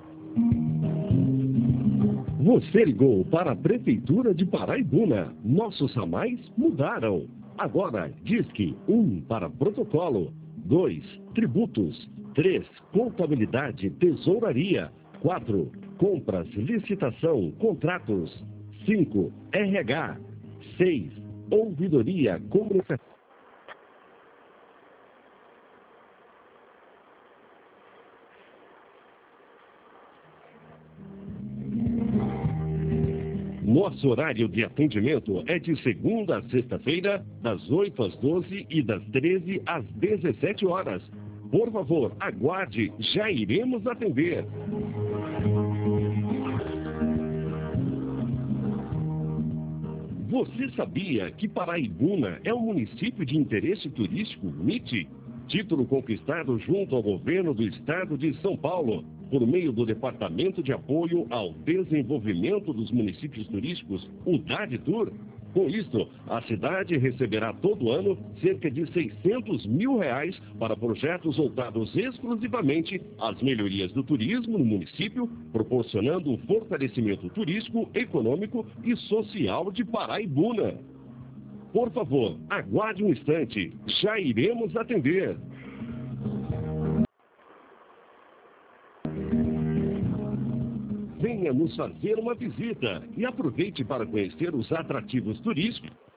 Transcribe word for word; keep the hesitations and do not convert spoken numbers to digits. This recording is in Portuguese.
Você ligou para a Prefeitura de Paraibuna. Nossos ramais mudaram. Agora, Disque um para protocolo, dois tributos, três contabilidade, tesouraria, quatro compras, licitação, contratos, cinco R H, seis ouvidoria, comunicação. Nosso horário de atendimento é de segunda a sexta-feira, das oito às doze e das treze às dezessete horas. Por favor, aguarde, já iremos atender. Você sabia que Paraibuna é um município de interesse turístico M I T? Título conquistado junto ao governo do estado de São Paulo, por meio do Departamento de Apoio ao Desenvolvimento dos Municípios Turísticos, o DADTUR. Com isto, a cidade receberá todo ano cerca de seiscentos mil reais para projetos voltados exclusivamente às melhorias do turismo no município, proporcionando um fortalecimento turístico, econômico e social de Paraibuna. Por favor, aguarde um instante, já iremos atender. Venha nos fazer uma visita e aproveite para conhecer os atrativos turísticos.